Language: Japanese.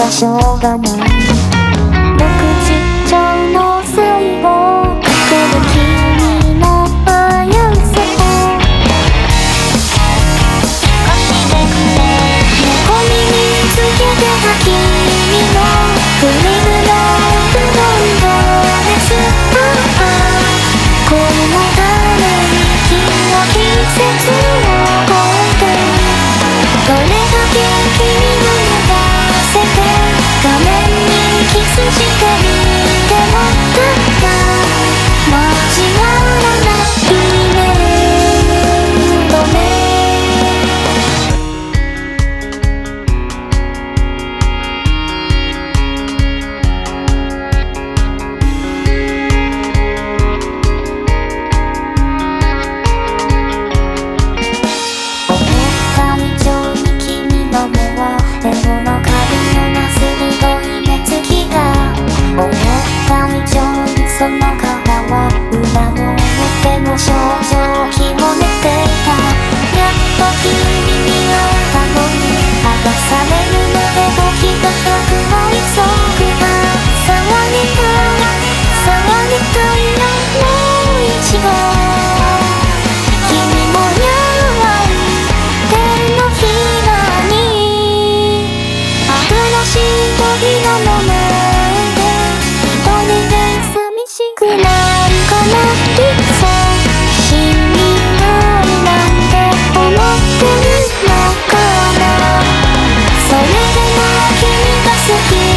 はしょうがない。僕ちっちゃいの最後かける君の危うさを貸してくれ。猫耳つけてた君のフリルのフロントです。このために君は季節を超えてどれだけ君が目指せて画面にキスしてみてもたった交わらないメロディその顔は裏を表も少々気を抜いていた。やっと君に会えたのに剥がされるので時が100倍速が騒ぎたいよもう一度君もやわい手のひらに新しい扉の前で一人で寂しくないかな。いつ死にないなんて思ってるのかな。それでも君が好き